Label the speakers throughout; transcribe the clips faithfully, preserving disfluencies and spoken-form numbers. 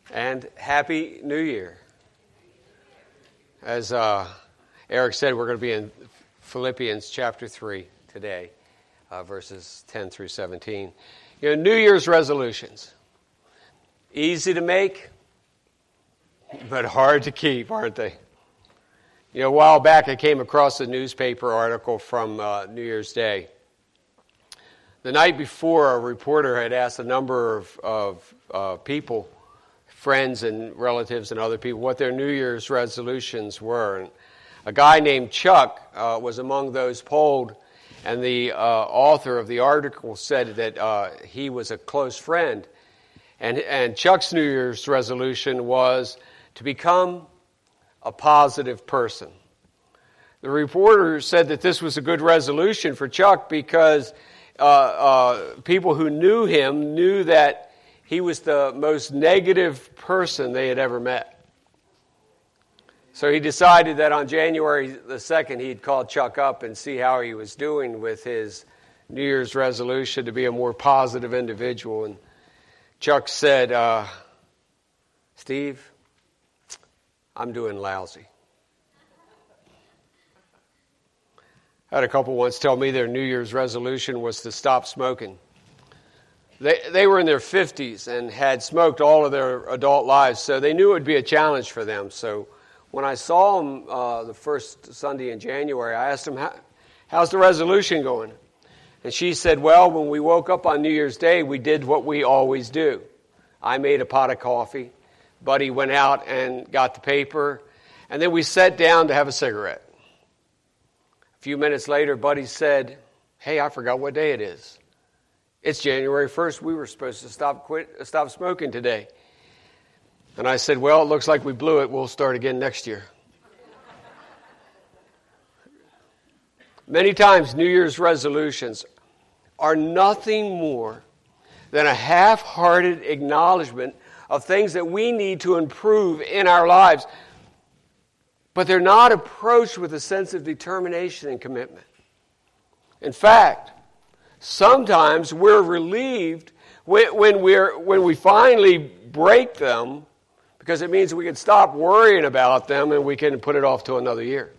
Speaker 1: And Happy New Year. As uh, Eric said, we're going to be in Philippians chapter three today, uh, verses ten through seventeen. You know, New Year's resolutions. Easy to make, but hard to keep, aren't they? You know, a while back I came across a newspaper article from uh, New Year's Day. The night before, a reporter had asked a number of, of uh, people, friends and relatives and other people, what their New Year's resolutions were. And a guy named Chuck uh, was among those polled, and the uh, author of the article said that uh, he was a close friend. And, and Chuck's New Year's resolution was to become a positive person. The reporter said that this was a good resolution for Chuck because uh, uh, people who knew him knew that he was the most negative person they had ever met. So he decided that on January the second, he'd call Chuck up and see how he was doing with his New Year's resolution to be a more positive individual. And Chuck said, uh, Steve, I'm doing lousy. I had a couple once tell me their New Year's resolution was to stop smoking. They they were in their fifties and had smoked all of their adult lives, so they knew it would be a challenge for them. So when I saw them uh, the first Sunday in January, I asked them, How, how's the resolution going? And she said, well, when we woke up on New Year's Day, we did what we always do. I made a pot of coffee. Buddy went out and got the paper, and then we sat down to have a cigarette. A few minutes later, Buddy said, hey, I forgot what day it is. It's January first. We were supposed to stop quit, stop smoking today. And I said, well, it looks like we blew it. We'll start again next year. Many times, New Year's resolutions are nothing more than a half-hearted acknowledgement of things that we need to improve in our lives. But they're not approached with a sense of determination and commitment. In fact, sometimes we're relieved when, when, we're, when we finally break them because it means we can stop worrying about them and we can put it off to another year.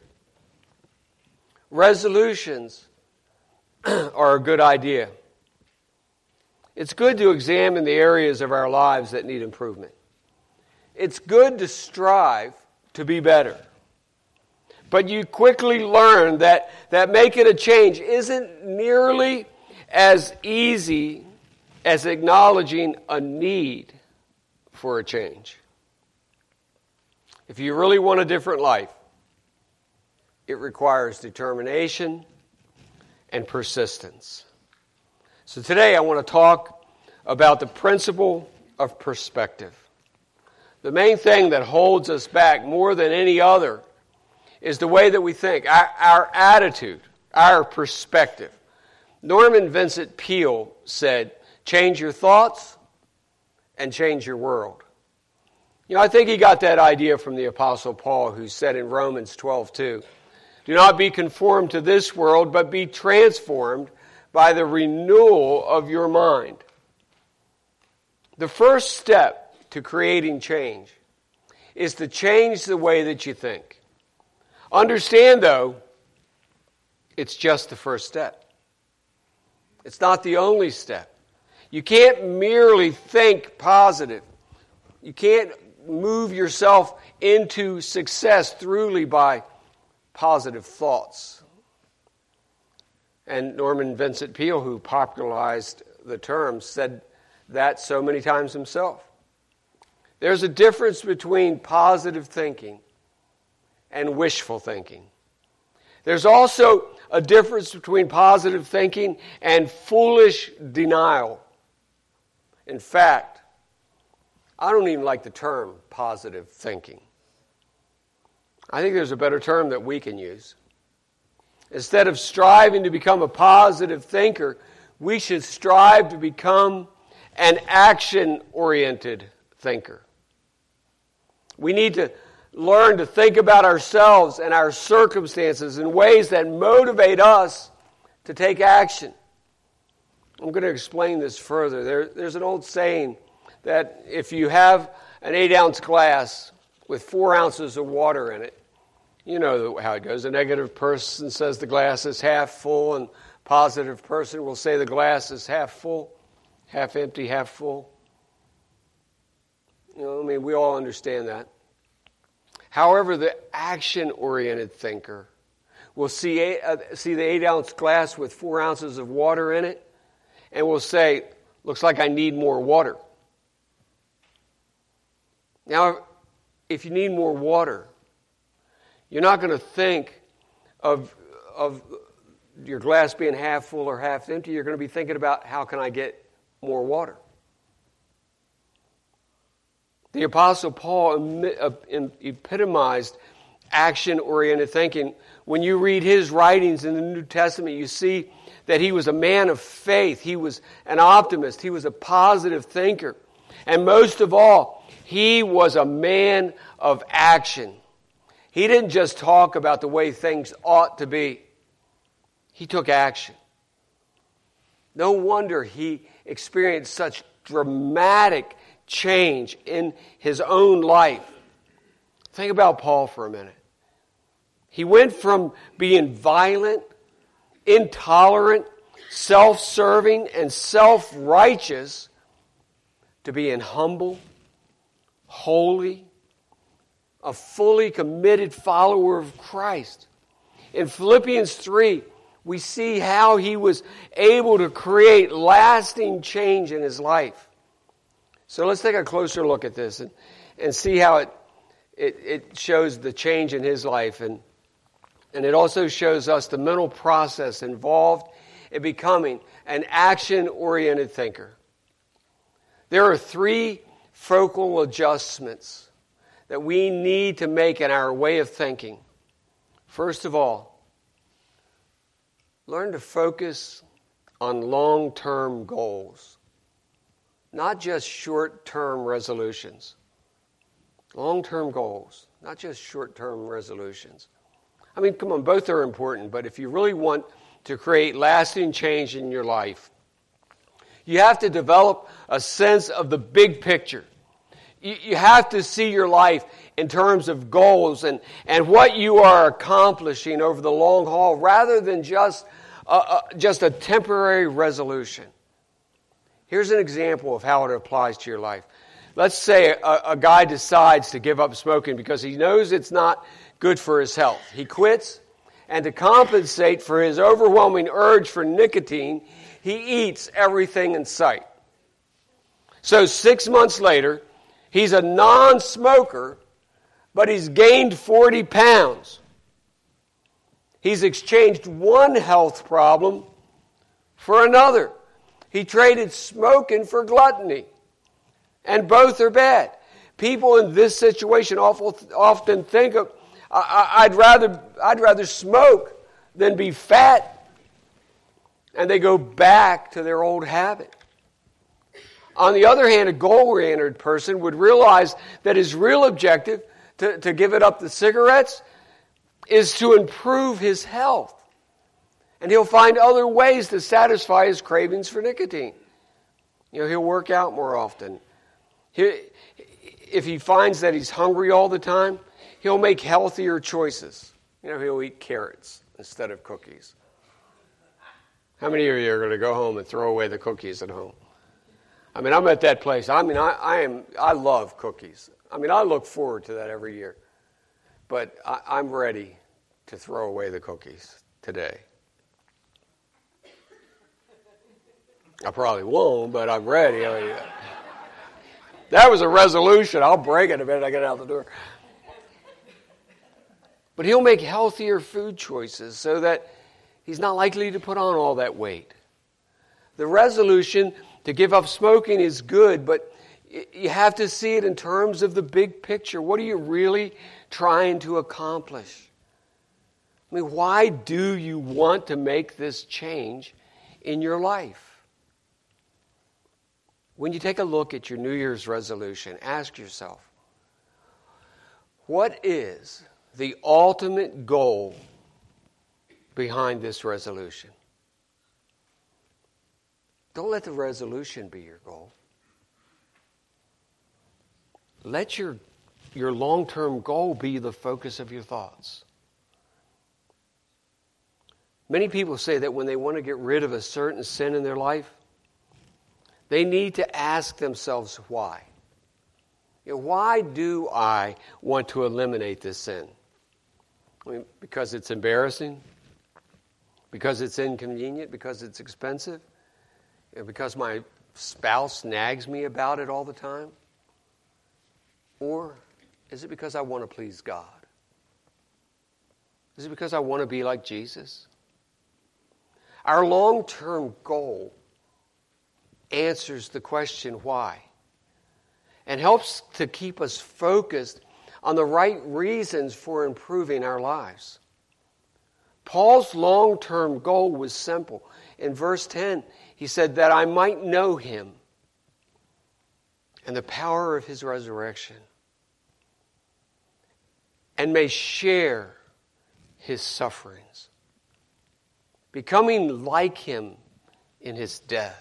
Speaker 1: Resolutions are a good idea. It's good to examine the areas of our lives that need improvement. It's good to strive to be better. But you quickly learn that, that making a change isn't nearly as easy as acknowledging a need for a change. If you really want a different life, it requires determination and persistence. So today I want to talk about the principle of perspective. The main thing that holds us back more than any other is the way that we think, our, our attitude, our perspective. Norman Vincent Peale said, change your thoughts and change your world. You know, I think he got that idea from the Apostle Paul, who said in Romans twelve two, do not be conformed to this world, but be transformed by the renewal of your mind. The first step to creating change is to change the way that you think. Understand, though, it's just the first step. It's not the only step. You can't merely think positive. You can't move yourself into success throughly by positive thoughts. And Norman Vincent Peale, who popularized the term, said that so many times himself. There's a difference between positive thinking and wishful thinking. There's also a difference between positive thinking and foolish denial. In fact, I don't even like the term positive thinking. I think there's a better term that we can use. Instead of striving to become a positive thinker, we should strive to become an action-oriented thinker. We need to learn to think about ourselves and our circumstances in ways that motivate us to take action. I'm going to explain this further. There, there's an old saying that if you have an eight-ounce glass with four ounces of water in it, you know how it goes. A negative person says the glass is half full, and a positive person will say the glass is half full, half empty, half full. You know, I mean, we all understand that. However, the action-oriented thinker will see, eight, uh, see the eight-ounce glass with four ounces of water in it, and will say, looks like I need more water. Now, if you need more water, you're not going to think of, of your glass being half full or half empty. You're going to be thinking about, how can I get more water? The Apostle Paul epitomized action-oriented thinking. When you read his writings in the New Testament, you see that he was a man of faith. He was an optimist. He was a positive thinker. And most of all, he was a man of action. He didn't just talk about the way things ought to be. He took action. No wonder he experienced such dramatic change in his own life. Think about Paul for a minute. He went from being violent, intolerant, self-serving, and self-righteous to being humble, holy, a fully committed follower of Christ. In Philippians three, we see how he was able to create lasting change in his life. So let's take a closer look at this and, and see how it, it it shows the change in his life. And, and it also shows us the mental process involved in becoming an action-oriented thinker. There are three focal adjustments that we need to make in our way of thinking. First of all, learn to focus on long-term goals, not just short-term resolutions. Long-term goals, not just short-term resolutions. I mean, come on, both are important, but if you really want to create lasting change in your life, you have to develop a sense of the big picture. You, you have to see your life in terms of goals and, and what you are accomplishing over the long haul, rather than just a, a, just a temporary resolution. Here's an example of how it applies to your life. Let's say a, a guy decides to give up smoking because he knows it's not good for his health. He quits, and to compensate for his overwhelming urge for nicotine, he eats everything in sight. So six months later, he's a non-smoker, but he's gained forty pounds. He's exchanged one health problem for another. He traded smoking for gluttony, and both are bad. People in this situation often think of, I'd rather, I'd rather smoke than be fat, and they go back to their old habit. On the other hand, a goal-oriented person would realize that his real objective to, to give it up the cigarettes is to improve his health. And he'll find other ways to satisfy his cravings for nicotine. You know, he'll work out more often. He, if he finds that he's hungry all the time, he'll make healthier choices. You know, he'll eat carrots instead of cookies. How many of you are going to go home and throw away the cookies at home? I mean, I'm at that place. I mean, I, I am. I love cookies. I mean, I look forward to that every year. But I, I'm ready to throw away the cookies today. I probably won't, but I'm ready. I mean, that was a resolution. I'll break it the minute I get out the door. But he'll make healthier food choices so that he's not likely to put on all that weight. The resolution to give up smoking is good, but you have to see it in terms of the big picture. What are you really trying to accomplish? I mean, why do you want to make this change in your life? When you take a look at your New Year's resolution, ask yourself, what is the ultimate goal behind this resolution? Don't let the resolution be your goal. let your, your long-term goal be the focus of your thoughts. Many people say that when they want to get rid of a certain sin in their life, they need to ask themselves why. You know, why do I want to eliminate this sin? I mean, because it's embarrassing? Because it's inconvenient? Because it's expensive? You know, because my spouse nags me about it all the time? Or is it because I want to please God? Is it because I want to be like Jesus? Our long-term goal answers the question why and helps to keep us focused on the right reasons for improving our lives. Paul's long-term goal was simple. In verse ten, he said, that I might know him and the power of his resurrection and may share his sufferings, becoming like him in his death,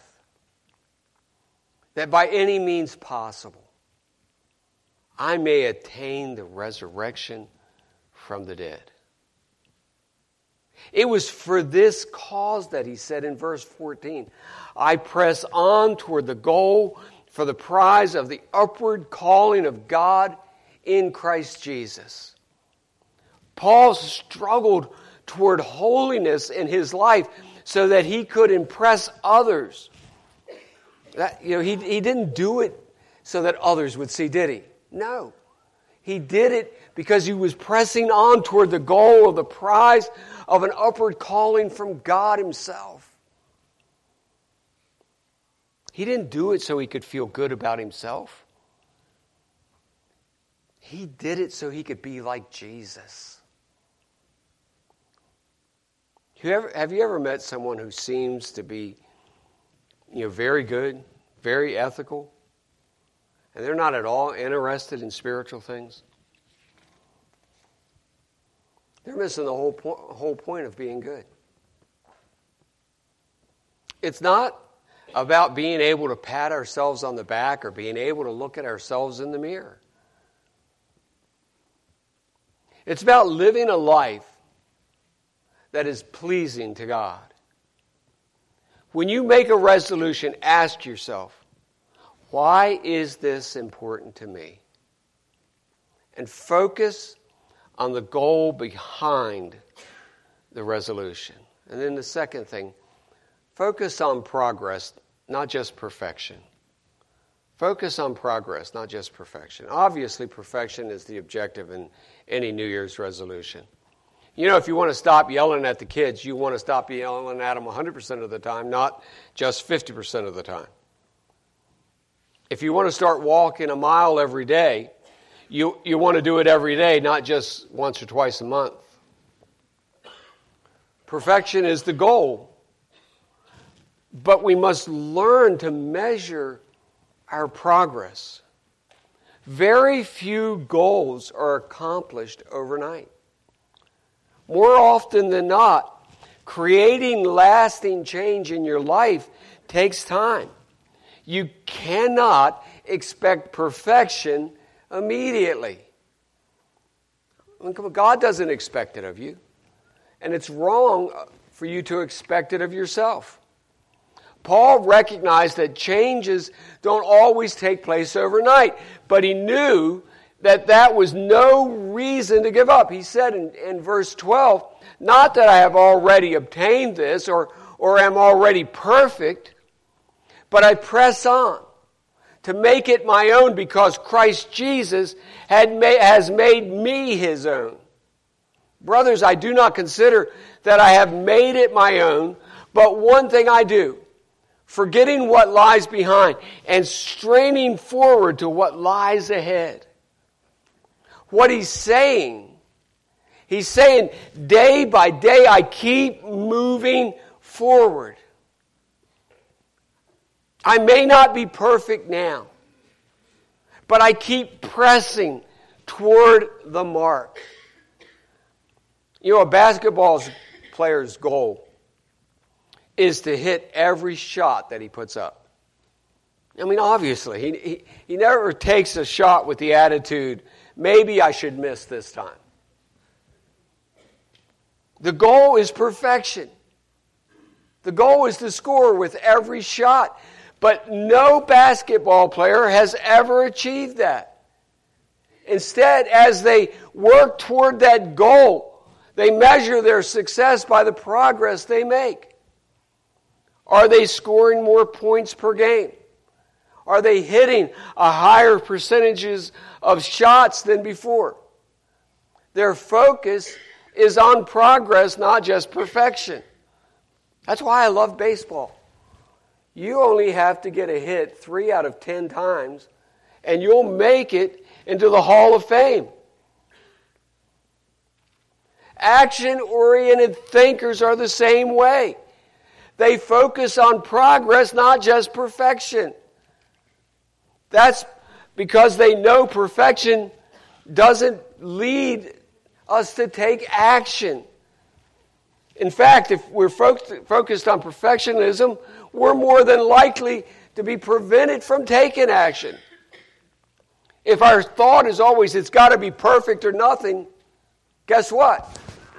Speaker 1: that by any means possible I may attain the resurrection from the dead. It was for this cause that he said in verse fourteen, I press on toward the goal for the prize of the upward calling of God in Christ Jesus. Paul struggled toward holiness in his life so that he could impress others. That, you know, he, he didn't do it so that others would see, did he? No. He did it because he was pressing on toward the goal of the prize of an upward calling from God himself. He didn't do it so he could feel good about himself. He did it so he could be like Jesus. You ever, have you ever met someone who seems to be, you know, very good, very ethical, and they're not at all interested in spiritual things? They're missing the whole po- whole point of being good. It's not about being able to pat ourselves on the back or being able to look at ourselves in the mirror. It's about living a life that is pleasing to God. When you make a resolution, ask yourself, why is this important to me? And focus on the goal behind the resolution. And then the second thing, focus on progress, not just perfection. Focus on progress, not just perfection. Obviously, perfection is the objective in any New Year's resolution. You know, if you want to stop yelling at the kids, you want to stop yelling at them one hundred percent of the time, not just fifty percent of the time. If you want to start walking a mile every day, you, you want to do it every day, not just once or twice a month. Perfection is the goal. But we must learn to measure our progress. Very few goals are accomplished overnight. More often than not, creating lasting change in your life takes time. You cannot expect perfection immediately. I mean, come on, God doesn't expect it of you. And it's wrong for you to expect it of yourself. Paul recognized that changes don't always take place overnight, but he knew that that was no reason to give up. He said in, in verse twelve, not that I have already obtained this or, or am already perfect, but I press on to make it my own because Christ Jesus had ma- has made me his own. Brothers, I do not consider that I have made it my own, but one thing I do, forgetting what lies behind and straining forward to what lies ahead. What he's saying, he's saying day by day I keep moving forward. I may not be perfect now, but I keep pressing toward the mark. You know, a basketball player's goal is to hit every shot that he puts up. I mean, obviously, he, he, he never takes a shot with the attitude, maybe I should miss this time. The goal is perfection. The goal is to score with every shot. But no basketball player has ever achieved that. Instead, as they work toward that goal, they measure their success by the progress they make. Are they scoring more points per game? Are they hitting a higher percentages of shots than before? Their focus is on progress, not just perfection. That's why I love baseball. You only have to get a hit three out of ten times, and you'll make it into the Hall of Fame. Action-oriented thinkers are the same way. They focus on progress, not just perfection. That's because they know perfection doesn't lead us to take action. In fact, if we're fo- focused on perfectionism, we're more than likely to be prevented from taking action. If our thought is always, it's got to be perfect or nothing, guess what?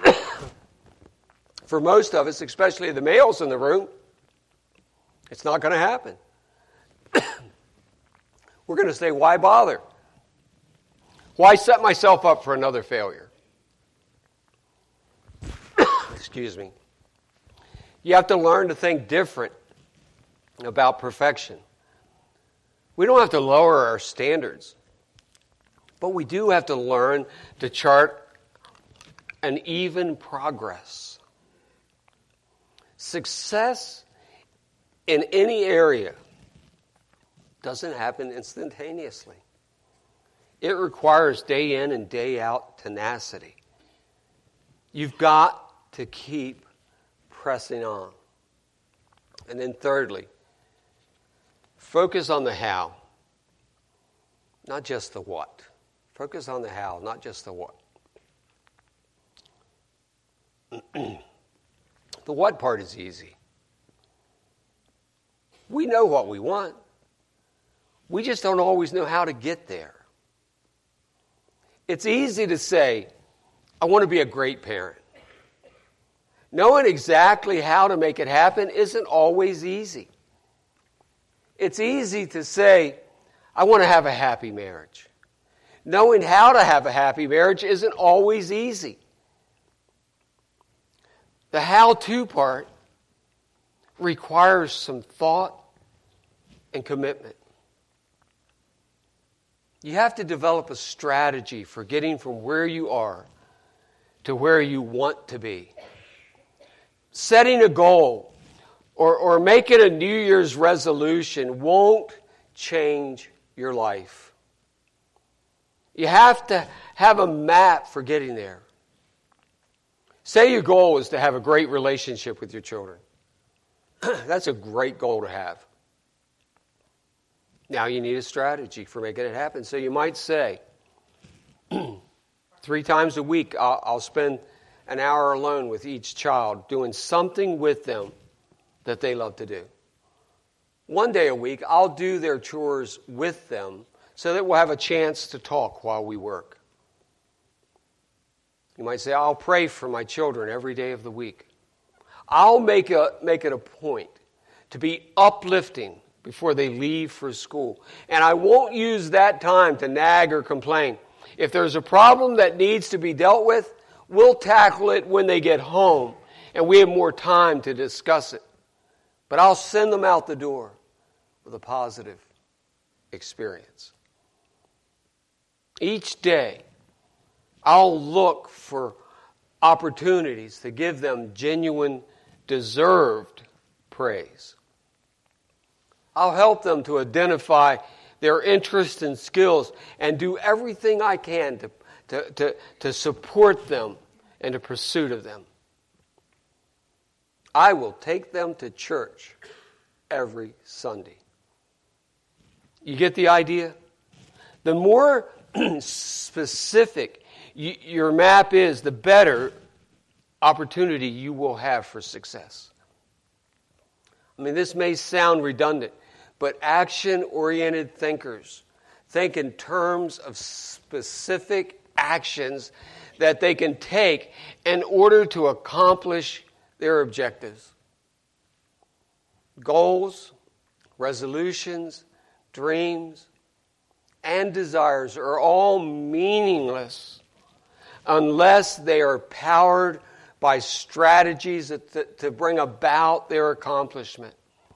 Speaker 1: For most of us, especially the males in the room, it's not going to happen. We're going to say, why bother? Why set myself up for another failure? Excuse me. You have to learn to think different about perfection. We don't have to lower our standards, but we do have to learn to chart an even progress. Success in any area doesn't happen instantaneously. It requires day in and day out tenacity. You've got to keep pressing on. And then thirdly, focus on the how, not just the what. Focus on the how, not just the what. The what part is easy. We know what we want. We just don't always know how to get there. It's easy to say, I want to be a great parent. Knowing exactly how to make it happen isn't always easy. It's easy to say, I want to have a happy marriage. Knowing how to have a happy marriage isn't always easy. The how-to part requires some thought and commitment. You have to develop a strategy for getting from where you are to where you want to be. Setting a goal or, or making a New Year's resolution won't change your life. You have to have a map for getting there. Say your goal is to have a great relationship with your children. That's a great goal to have. Now you need a strategy for making it happen. So you might say, three times a week I'll, I'll spend an hour alone with each child doing something with them that they love to do. One day a week I'll do their chores with them so that we'll have a chance to talk while we work. You might say, I'll pray for my children every day of the week. I'll make, a, make it a point to be uplifting before they leave for school. And I won't use that time to nag or complain. If there's a problem that needs to be dealt with, we'll tackle it when they get home, and we have more time to discuss it. But I'll send them out the door with a positive experience. Each day, I'll look for opportunities to give them genuine, deserved praise. I'll help them to identify their interests and skills and do everything I can to, to, to, to support them in the pursuit of them. I will take them to church every Sunday. You get the idea? The more specific you, your map is, the better opportunity you will have for success. I mean, this may sound redundant, but action-oriented thinkers. Think in terms of specific actions that they can take in order to accomplish their objectives. Goals, resolutions, dreams, and desires are all meaningless unless they are powered by strategies that, to bring about their accomplishment.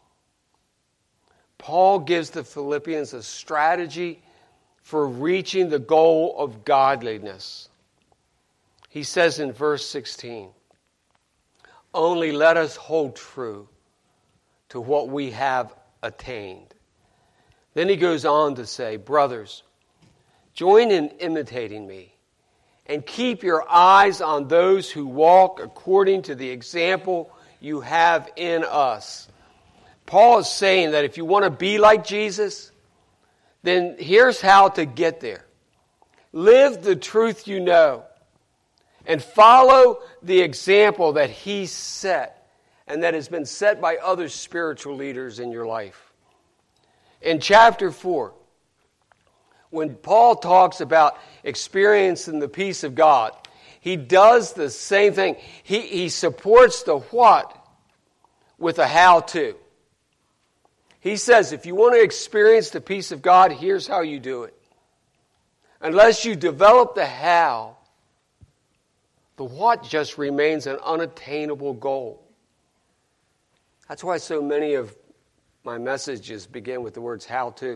Speaker 1: Paul gives the Philippians a strategy for reaching the goal of godliness. He says in verse sixteen, "Only let us hold true to what we have attained." Then he goes on to say, "Brothers, join in imitating me, and keep your eyes on those who walk according to the example you have in us." Paul is saying that if you want to be like Jesus, then here's how to get there. Live the truth you know, and follow the example that he set and that has been set by other spiritual leaders in your life. In chapter four, when Paul talks about experiencing the peace of God, he does the same thing. He, he supports the what with a how-to. He says, if you want to experience the peace of God, here's how you do it. Unless you develop the how, the what just remains an unattainable goal. That's why so many of my messages begin with the words how to.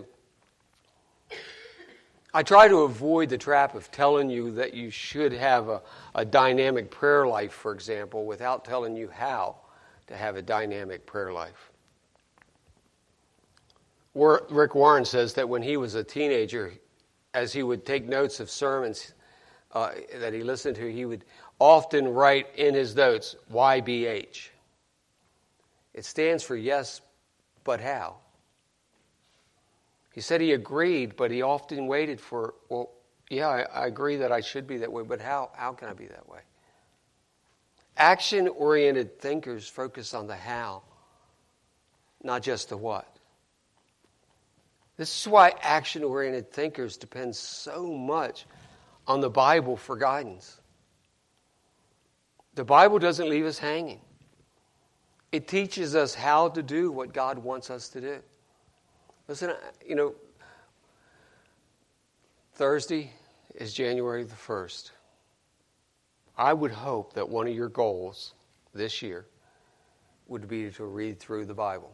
Speaker 1: I try to avoid the trap of telling you that you should have a, a dynamic prayer life, for example, without telling you how to have a dynamic prayer life. Rick Warren says that when he was a teenager, as he would take notes of sermons uh, that he listened to, he would often write in his notes, Y B H. It stands for yes, but how? He said he agreed, but he often waited for, well, yeah, I, I agree that I should be that way, but how, how can I be that way? Action-oriented thinkers focus on the how, not just the what. This is why action-oriented thinkers depend so much on the Bible for guidance. The Bible doesn't leave us hanging. It teaches us how to do what God wants us to do. Listen, you know, Thursday is January the first. I would hope that one of your goals this year would be to read through the Bible.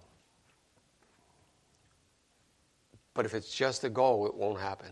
Speaker 1: But if it's just a goal, it won't happen.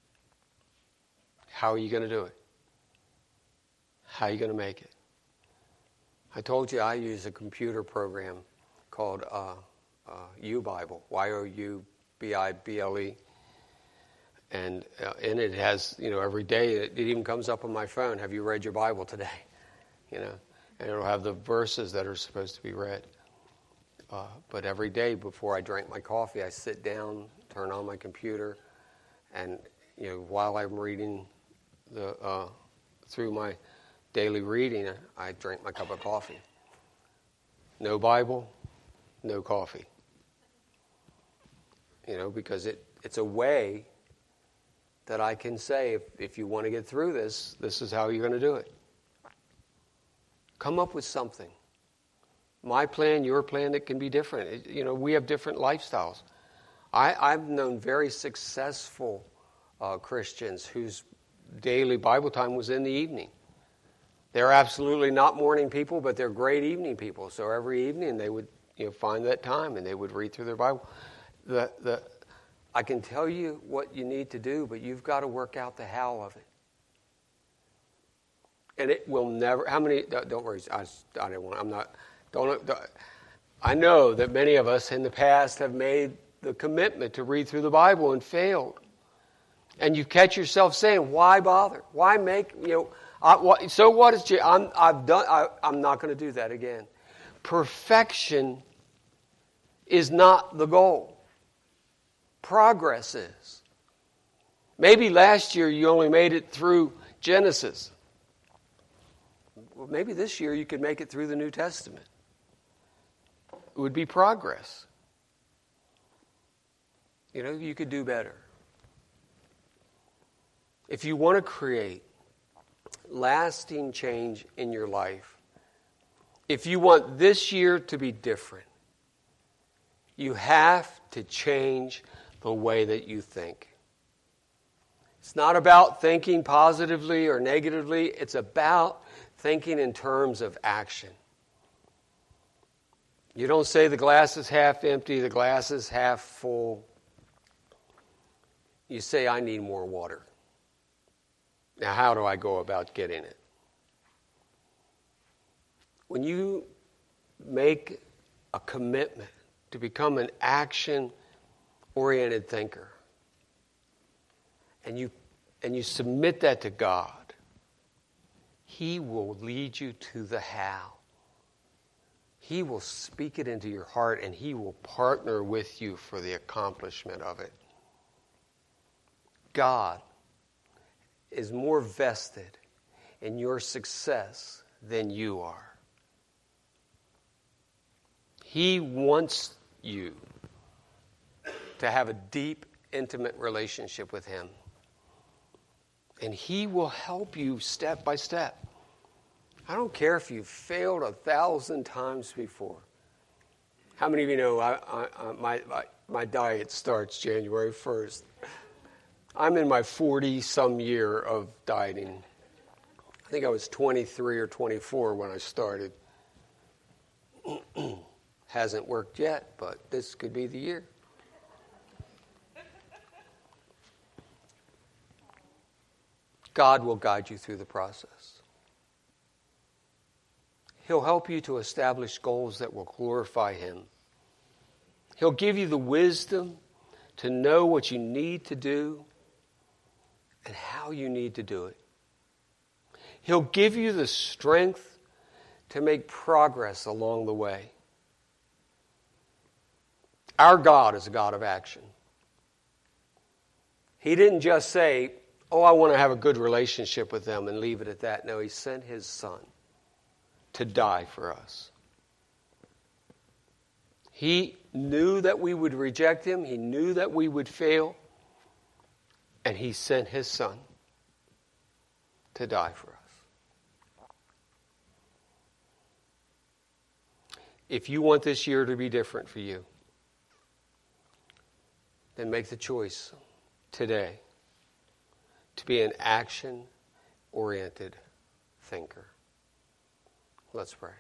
Speaker 1: How are you going to do it? How are you going to make it? I told you I use a computer program called uh, uh, YouBible, Y O U B I B L E. And uh, in it has, you know, every day, it, it even comes up on my phone, have you read your Bible today? You know, and it'll have the verses that are supposed to be read. Uh, but every day before I drink my coffee, I sit down, turn on my computer, and you know, while I'm reading the uh, through my daily reading, I drink my cup of coffee. No Bible, no coffee. You know, because it, it's a way that I can say, if, if you want to get through this, this is how you're going to do it. Come up with something. My plan, your plan, it can be different. It, you know, we have different lifestyles. I, I've known very successful uh, Christians whose daily Bible time was in the evening. They're absolutely not morning people, but they're great evening people. So every evening they would, you know, find that time and they would read through their Bible. The the I can tell you what you need to do, but you've got to work out the how of it. And it will never. How many? Don't worry. I, I don't want. I'm not. Don't, don't. I know that many of us in the past have made the commitment to read through the Bible and failed. And you catch yourself saying, "Why bother? Why make you know?" I, what, so what is? I'm I've done. I, I'm not going to do that again. Perfection is not the goal. Progress is. Maybe last year you only made it through Genesis. Well, maybe this year you could make it through the New Testament. It would be progress. You know, you could do better. If you want to create lasting change in your life, if you want this year to be different, you have to change the way that you think. It's not about thinking positively or negatively. It's about thinking in terms of action. You don't say the glass is half empty, the glass is half full. You say, I need more water. Now, how do I go about getting it? When you make a commitment to become an action-oriented thinker, and you and you submit that to God, He will lead you to the how. He will speak it into your heart, and He will partner with you for the accomplishment of it. God is more vested in your success than you are. He wants you to have a deep, intimate relationship with Him. And He will help you step by step. I don't care if you've failed a thousand times before. How many of you know I, I, I, my, my, my diet starts January first? I'm in my forty-some year of dieting. I think I was twenty-three or twenty-four when I started. Hasn't worked yet, but this could be the year. God will guide you through the process. He'll help you to establish goals that will glorify Him. He'll give you the wisdom to know what you need to do and how you need to do it. He'll give you the strength to make progress along the way. Our God is a God of action. He didn't just say, oh, I want to have a good relationship with them and leave it at that. No, He sent His Son to die for us. He knew that we would reject Him. He knew that we would fail. And He sent His Son to die for us. If you want this year to be different for you, then make the choice today to be an action-oriented thinker. Let's pray.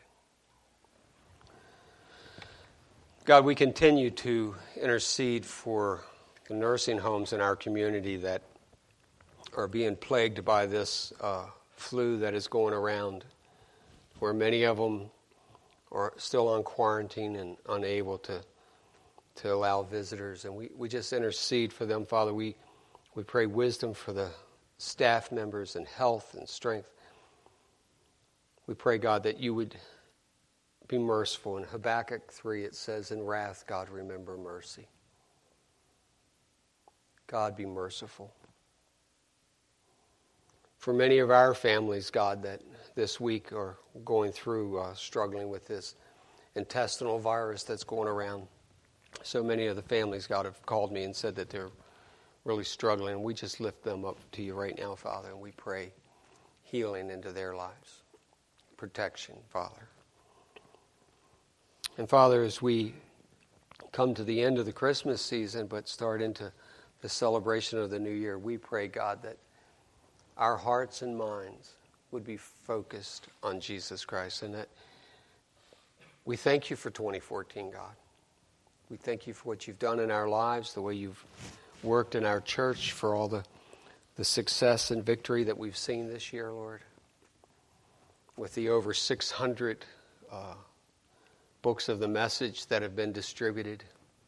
Speaker 1: God, we continue to intercede for the nursing homes in our community that are being plagued by this uh, flu that is going around, where many of them are still on quarantine and unable to to allow visitors. And we, we just intercede for them, Father. We, we pray wisdom for the staff members and health and strength. We pray, God, that you would be merciful. In Habakkuk three, it says, in wrath, God, remember mercy. God, be merciful. For many of our families, God, that this week are going through, uh, struggling with this intestinal virus that's going around. So many of the families, God, have called me and said that they're really struggling. We just lift them up to you right now, Father, and we pray healing into their lives. Protection, Father. And Father, as we come to the end of the Christmas season, but start into the celebration of the new year, we pray, God, that our hearts and minds would be focused on Jesus Christ, and that we thank you for twenty fourteen, God. We thank you for what you've done in our lives, the way you've worked in our church, for all the, the success and victory that we've seen this year, Lord. With the over six hundred uh, books of the message that have been distributed.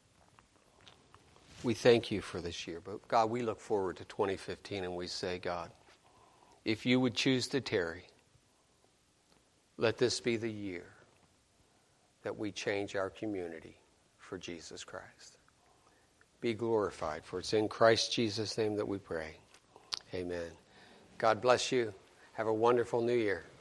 Speaker 1: We thank you for this year. But God, we look forward to twenty fifteen and we say, God, if you would choose to tarry, let this be the year that we change our community for Jesus Christ. Be glorified, for it's in Christ Jesus' name that we pray. Amen. God bless you. Have a wonderful new year.